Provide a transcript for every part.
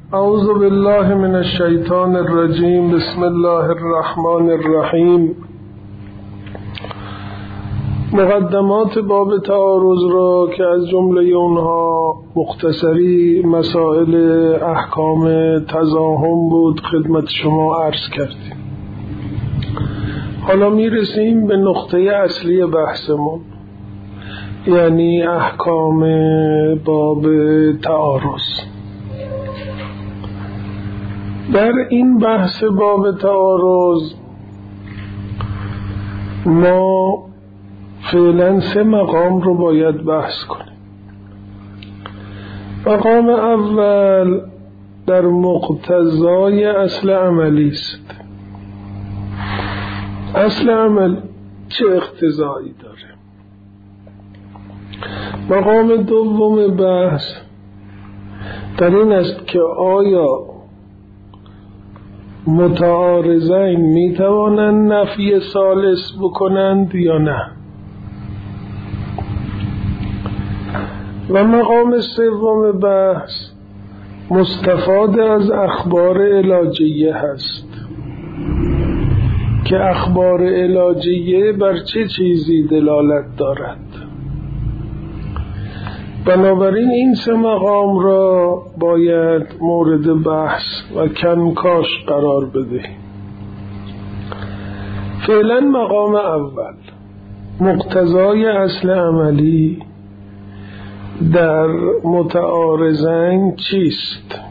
اعوذ بالله من الشیطان الرجیم. بسم الله الرحمن الرحیم. مقدمات باب تعارض را که از جمله اونها مختصری مسائل احکام تزاحم بود خدمت شما عرض کردیم. حالا میرسیم به نقطه اصلی بحثمون، یعنی احکام باب تعارض. در این بحث باب تعارض ما فعلا 3 مقام رو باید بحث کنیم. مقام اول در مقتضای اصل عملی است. اصل عمل چه اقتضایی داره؟ مقام دوم بحث در این است که آیا متعارضین می توانند نفی ثالث بکنند یا نه؟ و مقام سوم بحث مستفاد از اخبار علاجیه هست که اخبار علاجیه بر چه چیزی دلالت دارد. بنابراین این 3 مقام را باید مورد بحث و کنکاش قرار بدهیم. فعلا مقام اول، مقتضای اصل عملی در متعارضین چیست؟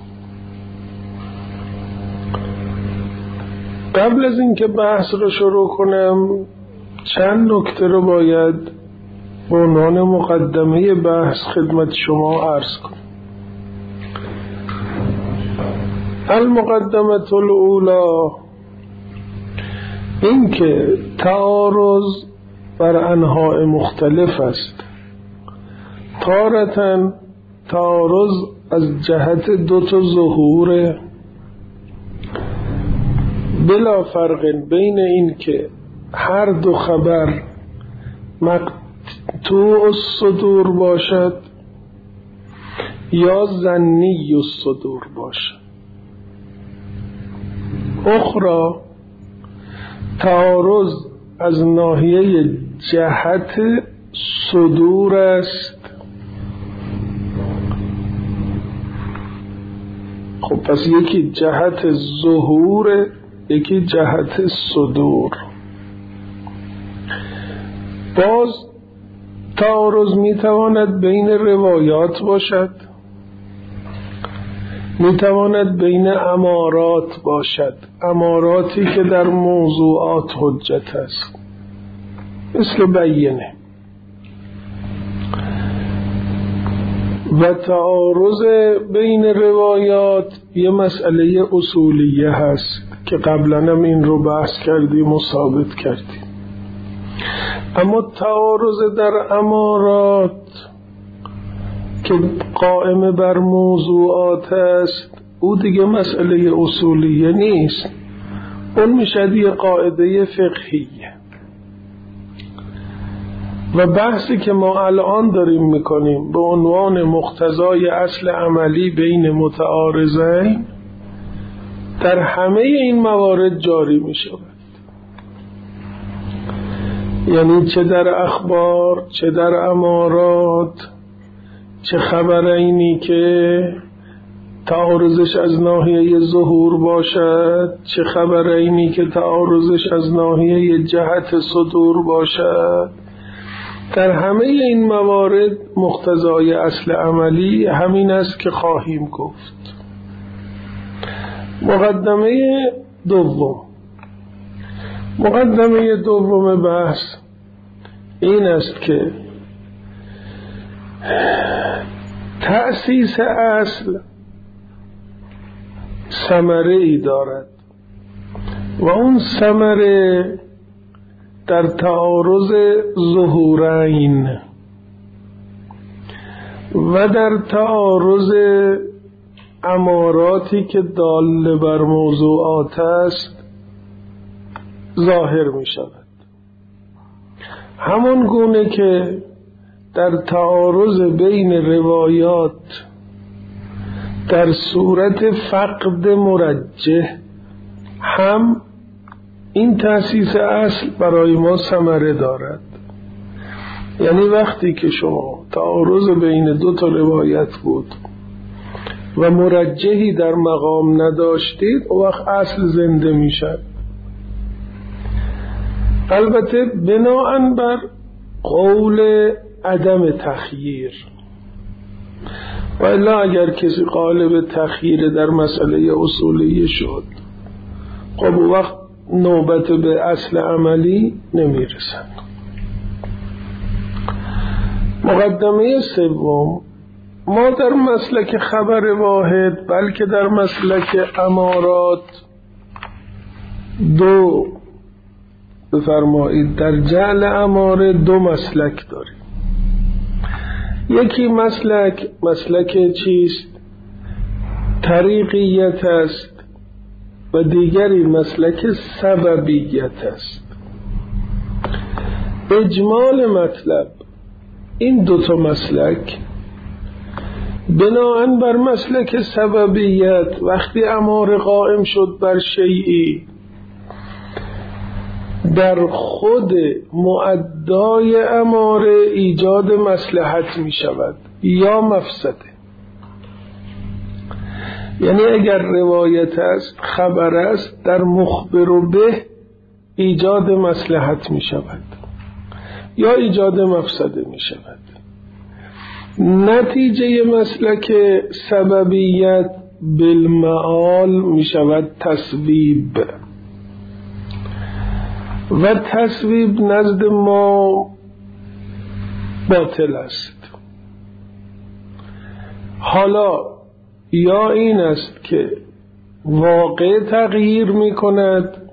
قبل از اینکه بحث رو شروع کنم چند نکته رو باید به عنوان مقدمه بحث خدمت شما عرض کنم. المقدمه الاولی، این که تعارض بر انواع مختلف است. تارةً تعارض از جهت 2 ظهور بلا فرق بین این که هر 2 خبر مقطوع الصدور باشد یا ظنی الصدور باشد. اخرى تعارض از ناحیه جهت صدور است. خب پس یکی جهت ظهور، یکی جهت صدور. باز تعارض میتواند بین روایات باشد، میتواند بین امارات باشد، اماراتی که در موضوعات حجت است، مثل بینه. و تعارض بین روایات یه مسئله اصولیه هست که قبلا هم این رو بحث کردیم و ثابت کردیم. اما تعارض در امارات که قائم بر موضوعات است، او دیگه مسئله اصولیه نیست، اون میشه یه قاعده فقهیه. و بحثی که ما الان داریم میکنیم به عنوان مقتضای اصل عملی بین متعارضین در همه این موارد جاری میشود. یعنی چه در اخبار، چه در امارات، چه خبرینی که تعارضش از ناحیه ظهور باشد، چه خبرینی که تعارضش از ناحیه جهت صدور باشد، در همه این موارد مقتضای اصل عملی همین است که خواهیم گفت. مقدمه دوم بحث این است که تأسیس اصل ثمره ای دارد و اون ثمره در تعارض ظهورین و در تعارض اماراتی که دال بر موضوعات است ظاهر می شود. همون گونه که در تعارض بین روایات در صورت فقد مرجح هم این تأسیس اصل برای ما ثمره دارد. یعنی وقتی که شما تعارض بین دو تا روایت بود و مرجحی در مقام نداشتید، اون وقت اصل زنده میشد. البته بناء بر قول عدم تخییر، و الا اگر کسی قالب تخییر در مسئله اصولی شد، خب اون وقت نوبت به اصل عملی نمیرسند. مقدمه سوم، ما در مسلک خبر واحد بلکه در مسلک امارات دو بفرمایید در جعل اماره دو مسلک داریم. یکی مسلک چیست؟ طریقیت است و دیگری مسلک سببیت است. اجمال مطلب این دوتا مسلک بناءً بر مسلک سببیت وقتی اماره قائم شد بر شیئی، در خود مؤدای اماره ایجاد مصلحت می شود یا مفسده. یعنی اگر روایت است، خبر است، در مخبر به ایجاد مصلحت می شود یا ایجاد مفسده می شود. نتیجه مسلک سببیت بالمعال می شود تصویب، و تصویب نزد ما باطل است. حالا یا این است که واقع تغییر می کند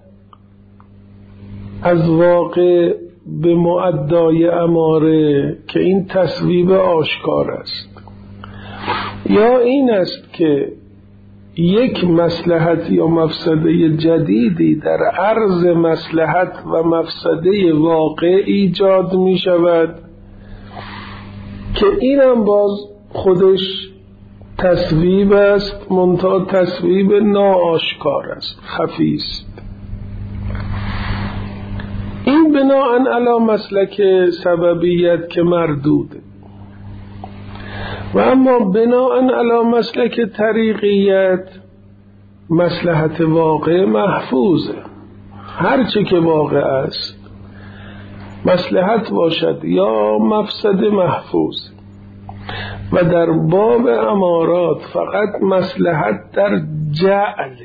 از واقع به مؤدای اماره که این تصویب آشکار است، یا این است که یک مصلحت یا مفسده جدیدی در عرض مصلحت و مفسده واقع ایجاد می شود که اینم باز خودش تصویب است، منتها تصویب ناآشکار است، خفی است. این بناءً علی مسلک سببیت که مردوده، و اما بناءً علی مسلک طریقیت مصلحت واقع محفوظه. هرچه که واقع است مصلحت باشد یا مفسد محفوظ، و در باب امارات فقط مصلحت در جعل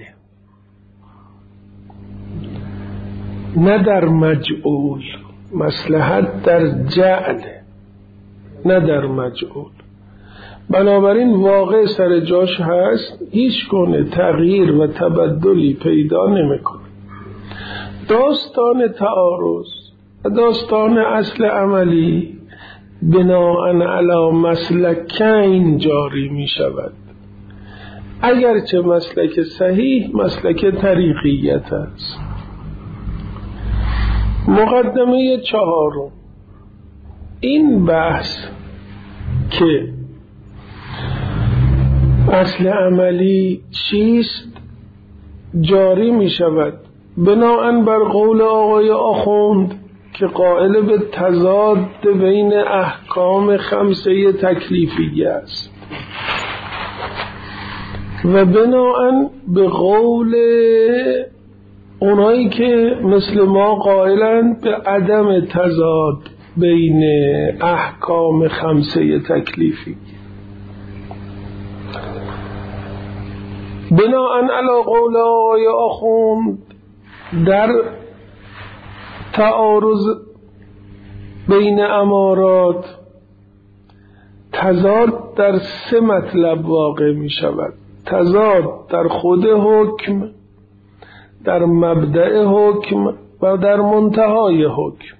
نه در مجعول، مصلحت در جعل نه در مجعول. بنابراین واقع سر جاش هست، هیچ گونه تغییر و تبدلی پیدا نمیکنه. داستان تعارض و داستان اصل عملی بناءً علی مسلکین جاری می شود، اگرچه مسلک صحیح مسلک طریقیت است. مقدمه چهارم، این بحث که اصل عملی چیست جاری می شود بناءً بر قول آقای آخوند که قائل به تضاد بین احکام خمسه تکلیفیه است، و بناءً به قول اونایی که مثل ما قائلند به عدم تضاد بین احکام خمسه تکلیفی. بناءً علی قول آقای آخوند در تعارض بین امارات تضاد در سه مطلب واقع می شود. تضاد در خود حکم، در مبدأ حکم و در منتهای حکم.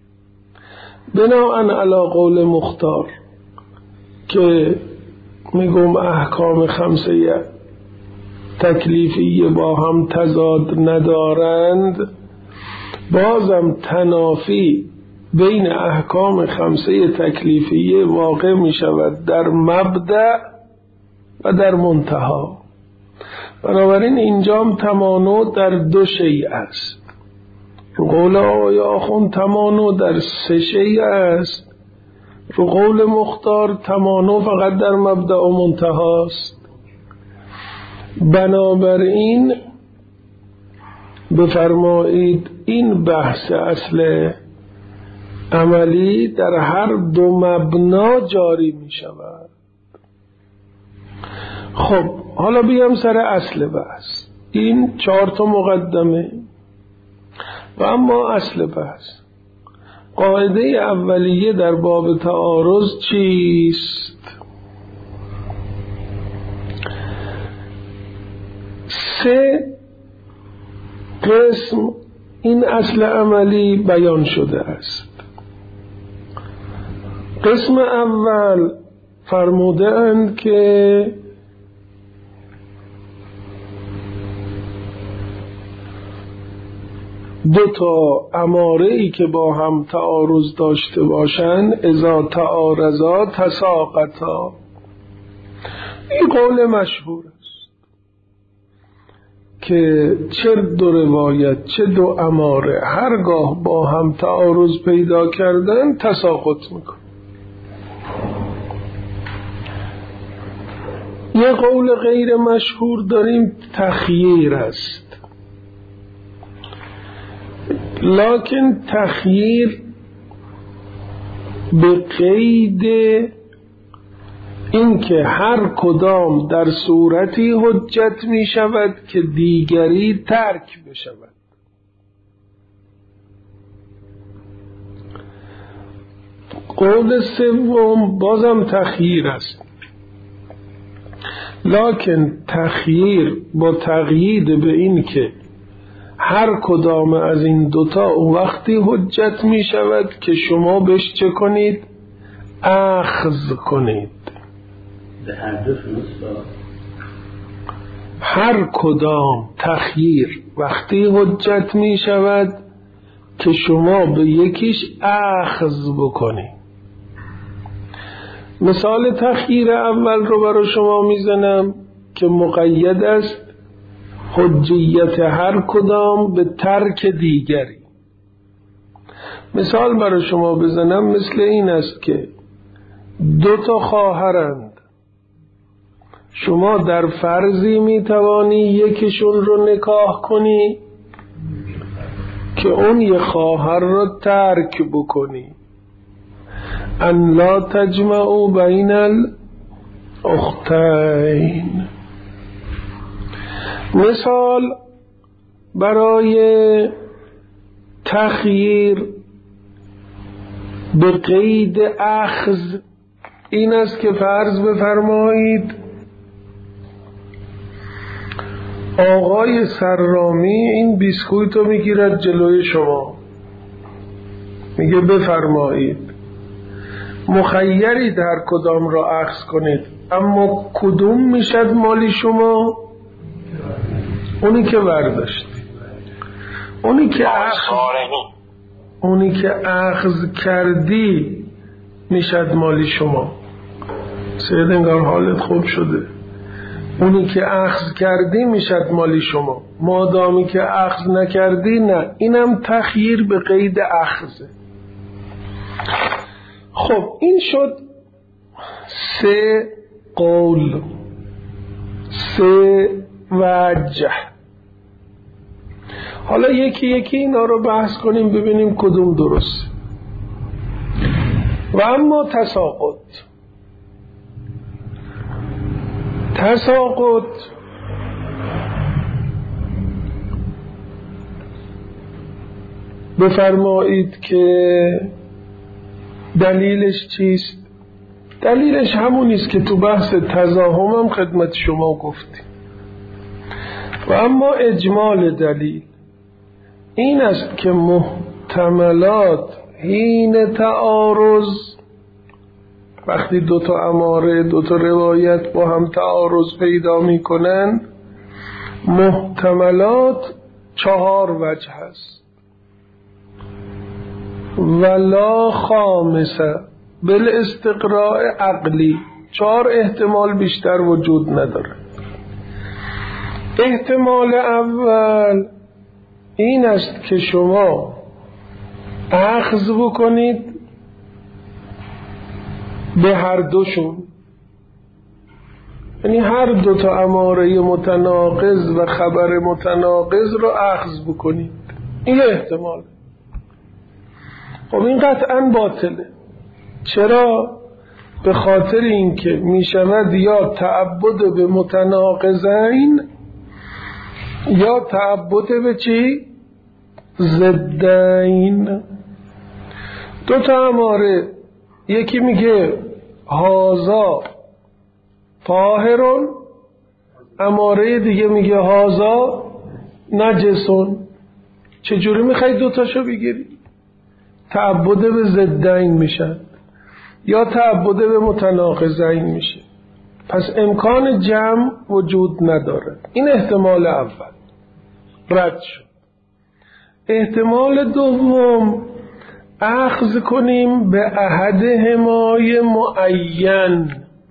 بناءً علی قول مختار که میگم احکام خمسه تکلیفی با هم تضاد ندارند، بازم تنافی بین احکام خمسه تکلیفی واقع می شود در مبدأ و در منتها. بنابراین اینجام تمانع در دو شیء است. رو قول آقای آخوند تمانع در سه شیء است. رو قول مختار تمانع فقط در مبدأ و منتها است. بنابراین بفرمایید این بحث اصل عملی در هر دو مبنا جاری می شود. خب حالا بیام سر اصل بحث. این 4 مقدمه و اما اصل بحث. قاعده اولیه در باب تعارض چیست؟ 3 قسم این اصل عملی بیان شده است. قسم اول فرموده اند که دو تا اماره ای که با هم تعارض داشته باشند اذا تعارضا تساقطا. این قول مشهور است که چه دو روایت چه دو اماره هرگاه با هم تعارض پیدا کردن تساقط میکن. یه قول غیر مشهور داریم تخییر است، لکن تخییر به قید اینکه هر کدام در صورتی حجت می شود که دیگری ترک بشود. قول سوم بازم تخییر است، لکن تخییر با تقیید به این که هر کدام از این دوتا اون وقتی حجت می شود که شما بهش چه کنید؟ اخذ کنید. به هر دو هر کدام تخییر وقتی حجت می شود که شما به یکیش اخذ بکنید. مثال تخییر اول رو برای شما میزنم که مقید است حجیت هر کدام به ترک دیگری. مثال برای شما بزنم مثل این است که 2 خواهرند، شما در فرضی میتوانی یکیشون رو نکاح کنی که اون یه خواهر رو ترک بکنی. ان لا تجمعوا بین الاختین. مثال برای تخییر به قید اخذ این است که فرض بفرمایید آقای سرامی این بیسکویت رو میگیرد جلوی شما، میگه بفرمایید، مخیرید هر کدام را اخذ کنید، اما کدوم میشد مالی شما؟ اونی که برداشتی، اونی که اخذ کردی میشد مالی شما. سید انگار حالت خوب شده. اونی که اخذ کردی میشد مالی شما، مادامی که اخذ نکردی نه. اینم تخییر به قید اخذه. خب این شد 3 قول، 3 وجه. حالا یکی یکی اینا رو بحث کنیم ببینیم کدوم درست. و اما تساقط بفرمایید که دلیلش چیست؟ دلیلش همونیست که تو بحث تزاحم هم خدمت شما گفتیم. و اما اجمال دلیل این است که محتملات حین تعارض، وقتی 2 اماره 2 روایت با هم تعارض پیدا می کنن، محتملات 4 وجه هست. ولا خامسه بالاستقراء عقلی. 4 احتمال بیشتر وجود نداره. احتمال اول این است که شما اخذ بکنید به هر دوشون، یعنی هر دو تا اماره متناقض و خبر متناقض رو اخذ بکنید. این احتمال. خب این قطعا باطله. چرا؟ به خاطر اینکه می شود یا تعبد به متناقضین یا تعبد به چی؟ ضدین. 2 تا اماره، یکی میگه هازا طاهرون، اماره دیگه میگه هازا نجسون. چجوری میخوای 2 تاشو بگیری؟ تعبد به ضدین میشن یا تعبد به متناقضین میشه. پس امکان جمع وجود نداره. این احتمال اول رد شد. احتمال دوم، اخذ کنیم به احدهما معین،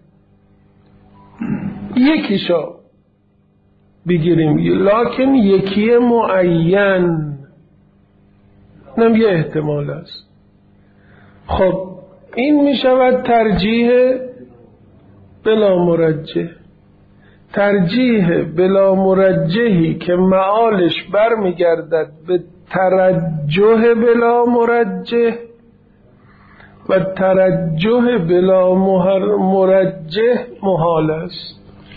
یکیشا بگیریم لکن یکی معین. نم یه احتمال است. خب این می شود ترجیح بلا مرجح. ترجیح بلا مرجحی که معالش برمیگردد به ترجح بلا مرجح و ترجح بلا مرجح محال است.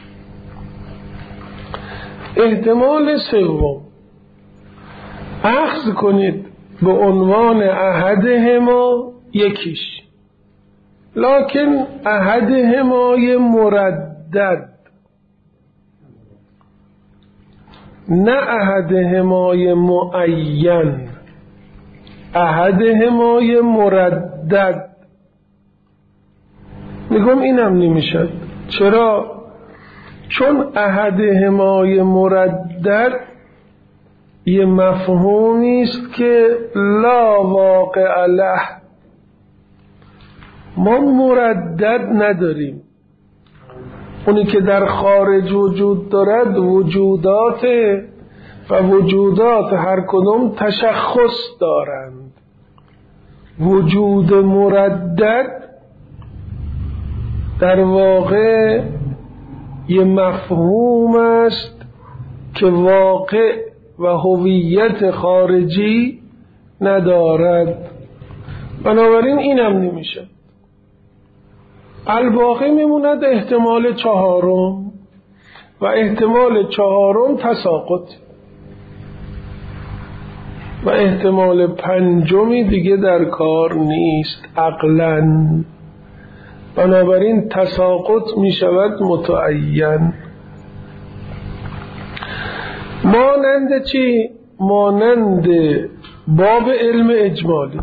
احتمال سوم، اخذ کنید به عنوان احدهما یکیش، لکن احدهمای مردد، نه احدهمای معین، احدهمای مردد. میگم اینم نمیشد. چرا؟ چون احدهمای مردد یه مفهومی است که لا واقع له. ما مردد نداریم. اونی که در خارج وجود دارد وجودات و وجودات هر کدوم تشخص دارند. وجود مردد در واقع یه مفهوم است که واقع و هویت خارجی ندارد. بنابراین اینم نمیشه. الباقی میموند احتمال چهارم و احتمال چهارم تساقط و احتمال پنجمی دیگه در کار نیست عقلاً. بنابراین تساقط میشود متعین. مانند چی؟ مانند باب علم اجمالی.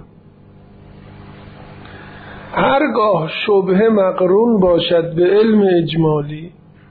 هرگاه شبهه مقرون باشد به علم اجمالی،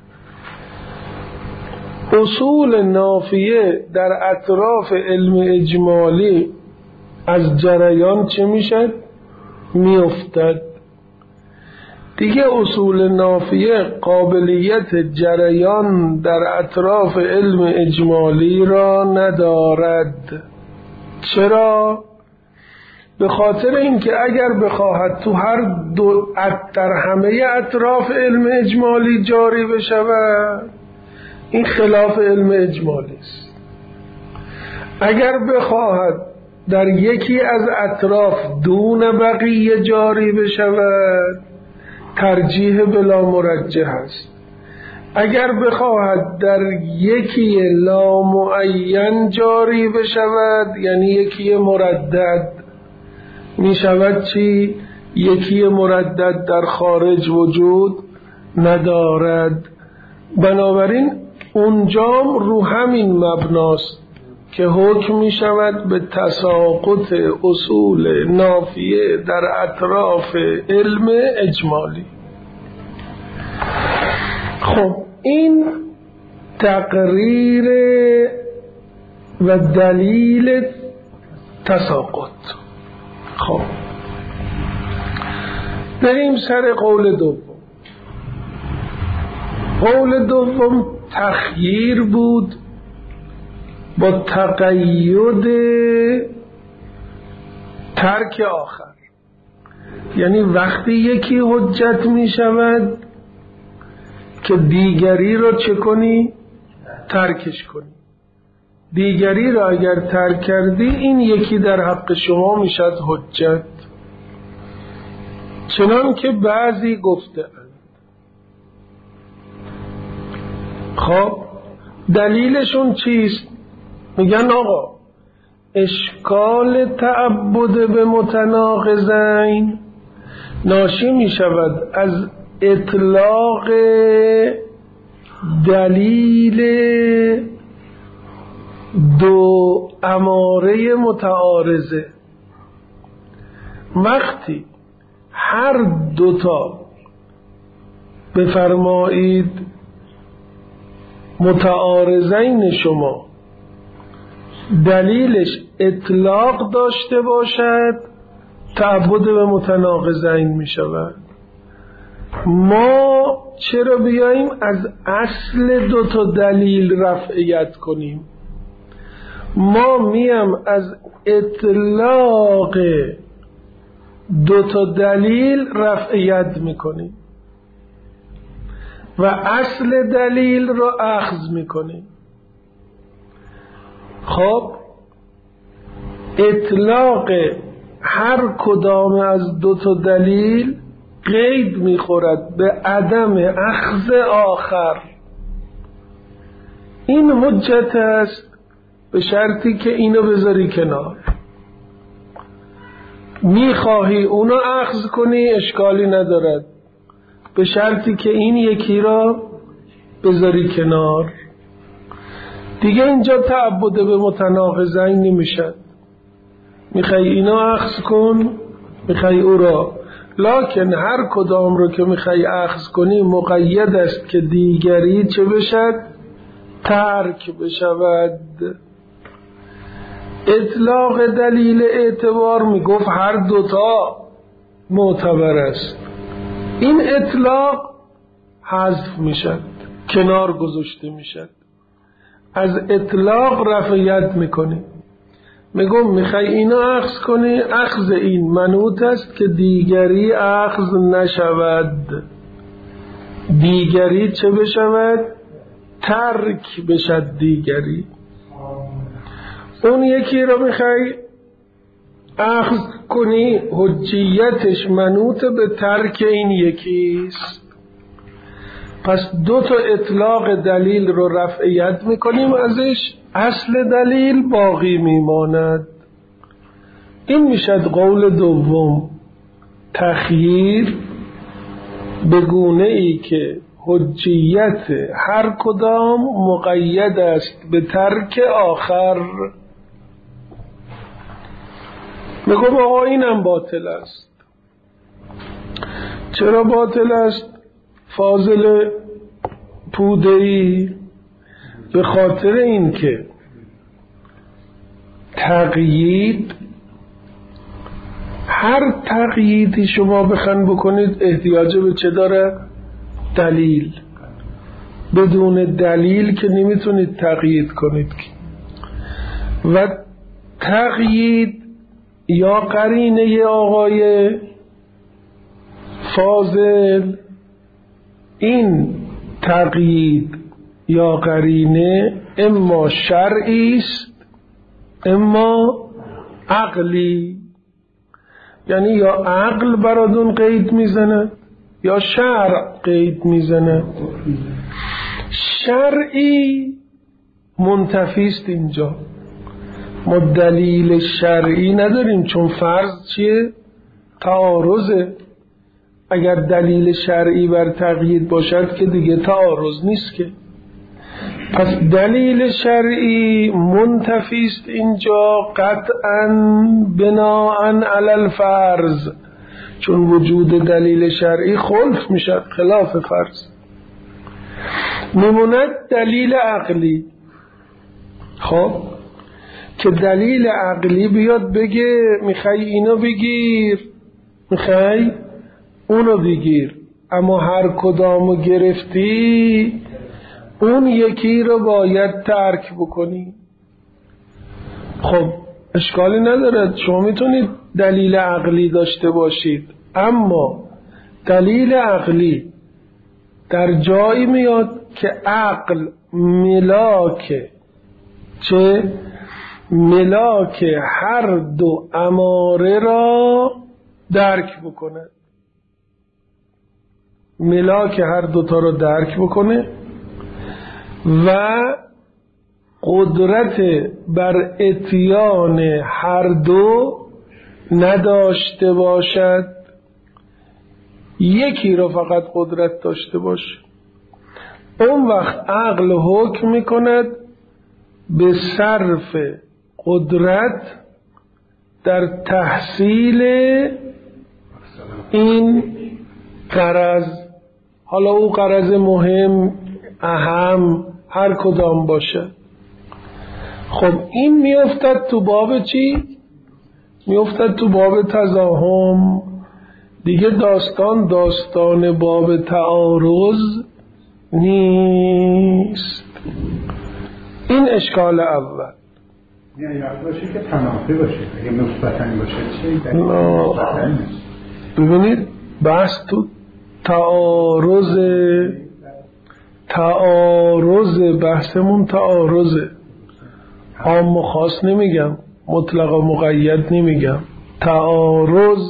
اصول نافیه در اطراف علم اجمالی از جریان چه میشد؟ میافتد. دیگه اصول نافیه قابلیت جریان در اطراف علم اجمالی را ندارد. چرا؟ به خاطر اینکه اگر بخواهد تو هر دو در همه اطراف علم اجمالی جاری بشود، این خلاف علم اجمالی است. اگر بخواهد در یکی از اطراف دون بقیه جاری بشود، ترجیح بلا مرجح است. اگر بخواهد در یکی لا معین جاری بشود، یعنی یکی مردد، می شود چی؟ یکی مردد در خارج وجود ندارد. بنابراین اونجام رو همین مبناست که حکم می شود به تساقط اصول نافیه در اطراف علم اجمالی. خب این تقریر و دلیل تساقط. خب بریم سر قول دوم. قول دوم تخییر بود با تقید ترک آخر، یعنی وقتی یکی حجت می شود که دیگری رو چه کنی؟ ترکش کنی. دیگری را اگر ترک کردی این یکی در حق شما میشد حجت، چنان که بعضی گفته اند. خب دلیلشون چیست؟ میگن آقا اشکال تعبد به متناقضین ناشی میشود از اطلاق دلیل دو اماره متعارضه. وقتی هر دوتا بفرمایید متعارضین شما دلیلش اطلاق داشته باشد تعبد به متناقضین می شود. ما چرا بیاییم از اصل دوتا دلیل رفعیت کنیم؟ ما میم از اطلاق دوتا دلیل رفعیت میکنیم و اصل دلیل رو اخذ میکنیم. خب اطلاق هر کدام از دوتا دلیل قید میخورد به عدم اخذ آخر. این حجت است به شرطی که اینو بذاری کنار. میخواهی اونو اخذ کنی اشکالی ندارد، به شرطی که این یکی را بذاری کنار. دیگه اینجا تعبد به متناقضین نمیشد. میخوای اینو اخذ کن، میخوای او را، لکن هر کدام رو که میخوای اخذ کنی مقید است که دیگری چه بشد؟ ترک بشود. اطلاق دلیل اعتبار میگفت هر دوتا معتبر است، این اطلاق حذف میشد، کنار گذاشته میشد. از اطلاق رفعیت میکنی، میگم میخوای اینو اخذ کنی، اخذ این منوط است که دیگری اخذ نشود، دیگری چه بشود؟ ترک بشد دیگری. اون یکی رو میخوای اخذ کنی حجیتش منوط به ترک این یکیست. پس دو تا اطلاق دلیل رو رفعیت میکنیم ازش، اصل دلیل باقی میماند. این میشد قول دوم، تخییر به گونه ای که حجیت هر کدام مقید است به ترک آخر. میگم آقا اینم باطل است. چرا باطل است؟ فاضل پوده‌ای به خاطر این که تقیید، هر تقییدی شما بخواید بکنید احتیاج به چه داره؟ دلیل. بدون دلیل که نمیتونید تقیید کنید. و تقیید یا قرینه آقای فاضل، این تقیید یا قرینه اما شرعی است اما عقلی، یعنی یا عقل برادون قید میزنه یا شرع قید میزنه. شرعی منتفیست. اینجا ما دلیل شرعی نداریم، چون فرض چیه؟ تعارضه. اگر دلیل شرعی بر تقیید باشد که دیگه تعارض نیست که. پس دلیل شرعی منتفیست اینجا قطعاً بناءً علی الفرض، چون وجود دلیل شرعی خلف میشد خلاف فرض. نموند دلیل عقلی. خب که دلیل عقلی بیاد بگه میخوای اینو بگیر، میخوای اونو بگیر، اما هر کدامو گرفتی اون یکی رو باید ترک بکنی. خب اشکالی ندارد، شما میتونید دلیل عقلی داشته باشید، اما دلیل عقلی در جایی میاد که عقل ملاک چه؟ ملاک هر دو اماره را درک بکنه، ملاک هر دوتا را درک بکنه و قدرت بر اتیان هر دو نداشته باشد، یکی را فقط قدرت داشته باشه. اون وقت عقل حکم میکند به صرف قدرت در تحصیل این غرض، حالا او غرض مهم، اهم، هر کدام باشه. خب این میافتد تو باب چی؟ میافتد تو باب تزاحم. دیگه داستان باب تعارض نیست. این اشکال اول. یعنی یاد باشه که تنافی باشه، اگه مثبتن باشه چی؟ ببینید بحث تو تعارض بحثمون تعارضه، عام و خاص نمیگم، مطلق و مقید نمیگم. تعارض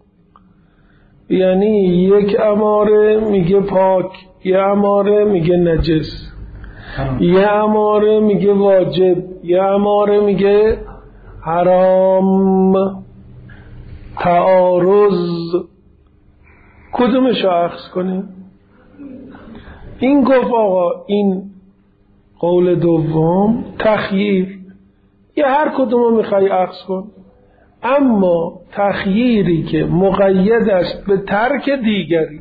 یعنی یک اماره میگه پاک، یه اماره میگه نجس، یه اماره میگه واجب، یه اماره میگه حرام. تعارض کدومشو اخذ کنیم؟ این گفت آقا این قول دوم تخییر، یا هر کدومو میخوای اخذ کن، اما تخییری که مقید است به ترک دیگری.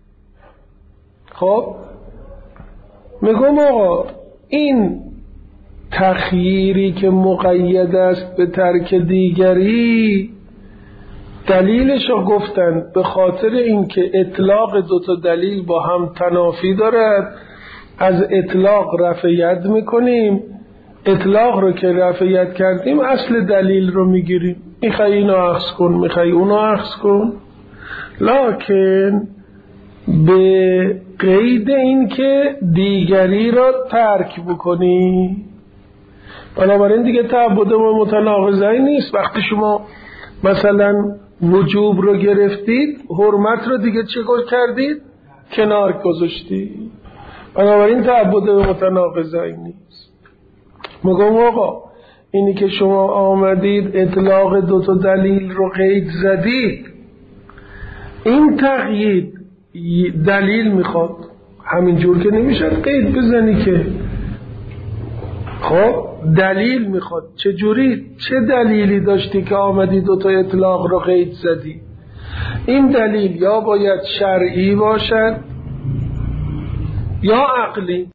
خب میگم آقا این تخییری که مقید است به ترک دیگری دلیلشو گفتن به خاطر اینکه اطلاق دوتا دلیل با هم تنافی دارد، از اطلاق رفع ید میکنیم، اطلاق رو که رفع ید کردیم اصل دلیل رو میگیریم، میخوای اینو اخذ کن، میخوای اونو اخذ کن، لکن به قید این که دیگری را ترک بکنی. بنابراین دیگه تعبد متناقضی نیست. وقتی شما مثلا وجوب رو گرفتید، حرمت رو دیگه چه کردید؟ کنار گذاشتید. بنابراین تعبد متناقضی نیست. میگم آقا اینی که شما آمدید اطلاق دوتا دلیل رو قید زدید، این تقیید دلیل میخواد، همینجور که نمیشه قید بزنی که. خب دلیل میخواد. چجوری؟ چه دلیلی داشتی که آمدی دوتا اطلاق رو قید زدی؟ این دلیل یا باید شرعی باشد یا عقلی.